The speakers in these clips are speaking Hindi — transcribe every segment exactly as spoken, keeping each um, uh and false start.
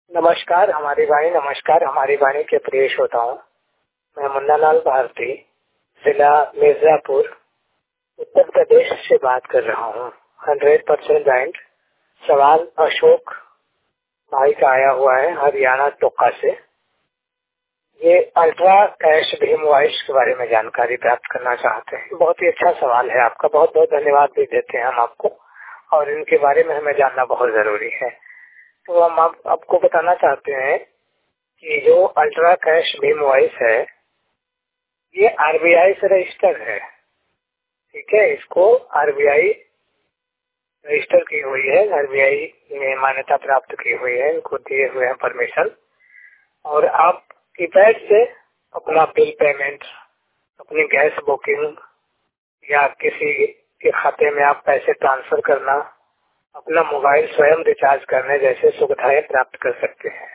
नमस्कार हमारी वाणी नमस्कार हमारी वाणी के प्रिय श्रोताओं। मैं मुन्ना लाल भारती, जिला मिर्जापुर, उत्तर प्रदेश से बात कर रहा हूँ। हंड्रेड परसेंट ब्रांड सवाल अशोक भाई का आया हुआ है हरियाणा टोका से। ये अल्ट्रा कैश भीम वॉइस के बारे में जानकारी प्राप्त करना चाहते हैं। बहुत ही अच्छा सवाल है आपका, बहुत बहुत धन्यवाद भी देते हैं हम आपको, और इनके बारे में हमें जानना बहुत जरूरी है। तो हम आप, आपको बताना चाहते हैं कि जो अल्ट्रा कैश भीम वॉइस है ये आरबीआई से रजिस्टर है। ठीक है, इसको आरबीआई रजिस्टर की हुई है, आरबीआई ने मान्यता प्राप्त की हुई है, इनको दिए हुए हैं परमिशन। और आप कीपैड से अपना बिल पेमेंट, अपनी गैस बुकिंग या किसी के खाते में आप पैसे ट्रांसफर करना, अपना मोबाइल स्वयं रिचार्ज करने जैसे सुविधाएं प्राप्त कर सकते हैं।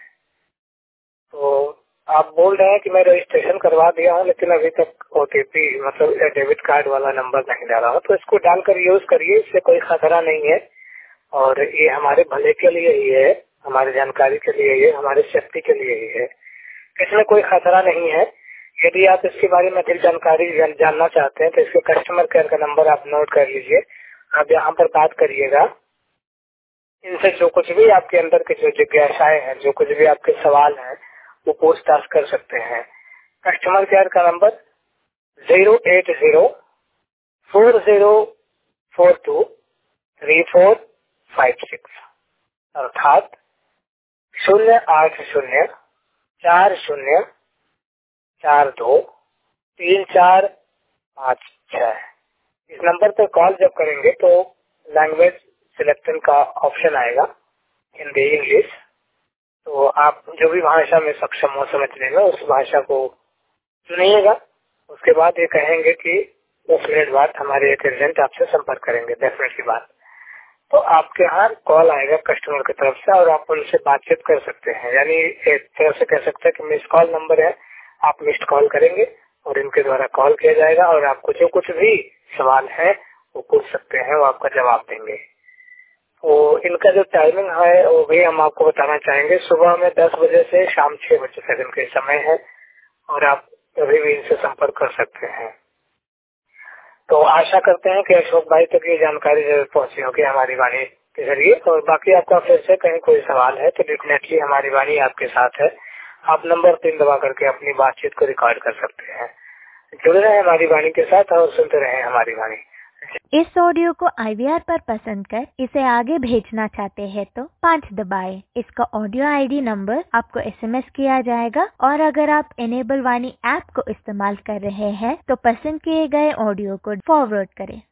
तो आप बोल रहे हैं कि मैं रजिस्ट्रेशन करवा दिया हूं लेकिन अभी तक ओटीपी मतलब डेबिट कार्ड वाला नंबर नहीं डाला हूं, तो इसको डालकर यूज करिए, इससे कोई खतरा नहीं है और ये हमारे भले के लिए ही है, हमारी जानकारी के लिए ही है, हमारी सेफ्टी के लिए ही है। इसमें कोई खतरा नहीं है। यदि आप इसके बारे में अधिक जानकारी जानना चाहते हैं तो इसके कस्टमर केयर का नंबर आप नोट कर लीजिए। आप यहाँ पर बात करिएगा, इनसे जो कुछ भी आपके अंदर के जो जिज्ञासाएं हैं, जो कुछ भी आपके सवाल हैं, वो पूछताछ कर सकते हैं। कस्टमर केयर का number zero eight zero four zero four two three four five six अर्थात शून्य आठ शून्य चार शून्य चार दो तीन चार पाँच छह। इस नंबर पर कॉल जब करेंगे तो लैंग्वेज सिलेक्शन का ऑप्शन आएगा, हिंदी इंग्लिश, तो आप जो भी भाषा में सक्षम हो समझने में उस भाषा को सुनिएगा। उसके बाद ये कहेंगे कि दस मिनट बाद हमारे एक एजेंट आपसे संपर्क करेंगे, दस मिनट के बाद। तो आपके यहाँ कॉल आएगा कस्टमर की तरफ से और आप उनसे बातचीत कर सकते हैं। यानी एक तरह से कह सकते हैं कि मिस कॉल नंबर है, आप मिस्ड कॉल करेंगे और इनके द्वारा कॉल किया जाएगा और आपको जो कुछ भी सवाल है वो पूछ सकते हैं, वो आपका जवाब देंगे। तो इनका जो टाइमिंग है वो भी हम आपको बताना चाहेंगे। सुबह में दस बजे से शाम छह बजे तक इनके समय है और आप कभी भी इनसे संपर्क कर सकते हैं। तो आशा करते हैं कि अशोक भाई तक ये जानकारी जरूर पहुंची होगी हमारी वाणी के जरिए। और बाकी आपका फिर से कहीं कोई सवाल है तो डेफिनेटली हमारी वाणी आपके साथ है। आप नंबर तीन दबा करके अपनी बातचीत को रिकॉर्ड कर सकते हैं। जुड़े रहे हमारी वाणी के साथ और सुनते रहे हमारी वाणी। इस ऑडियो को आई वी आर पर पसंद कर इसे आगे भेजना चाहते हैं तो पाँच दबाएं। इसका ऑडियो आईडी नंबर आपको एसएमएस किया जाएगा और अगर आप इनेबल वाणी ऐप को इस्तेमाल कर रहे हैं तो पसंद किए गए ऑडियो को फॉरवर्ड करें।